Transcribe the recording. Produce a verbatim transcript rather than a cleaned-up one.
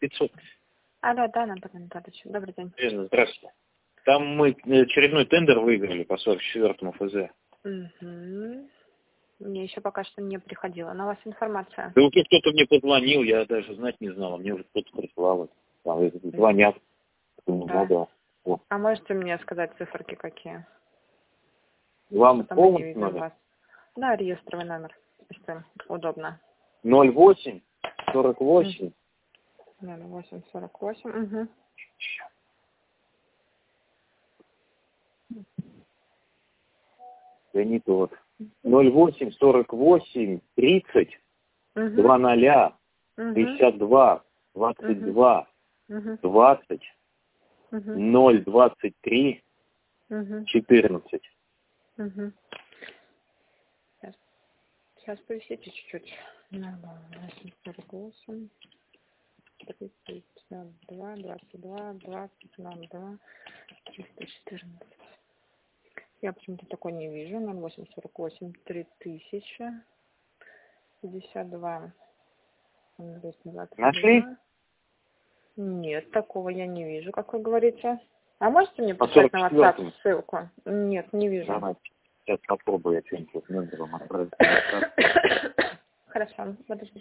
пятьсот. Алло, да, Анатолий Анатольевич, добрый день. Здравствуйте. Там мы очередной тендер выиграли по сорок четвёртому эф зэ. Угу. Мне еще пока что не приходила на вас информация. Да вот кто-то мне позвонил, я даже знать не знала, мне уже кто-то прислал. Там звонят. Да. Да. Вот. А можете мне сказать циферки какие? Вам Потому не полностью видно надо? вас. Да, реестровый номер, если удобно. ноль восемь сорок восемь. ноль восемь сорок восемь. Угу. Да не тот. ноль восемь сорок восемь тридцать Угу. два ноля Угу. пятьдесят два двадцать два Угу. двадцать Угу. ноль двадцать три Угу. четырнадцать. Угу. Сейчас, сейчас повисите чуть-чуть. восемь сорок восемь тридцать два двадцать два двадцать ноль два триста четырнадцать. Я почему-то такой не вижу. ноль восемь сорок восемь три тысячи пятьдесят два двести двадцать два. Нашли? Нет, такого я не вижу, как вы говорите. А можете мне По прислать на сорок четвёртому. WhatsApp ссылку? Нет, не вижу. Давайте. Сейчас попробую я что-нибудь номером отправить. Хорошо, подожди.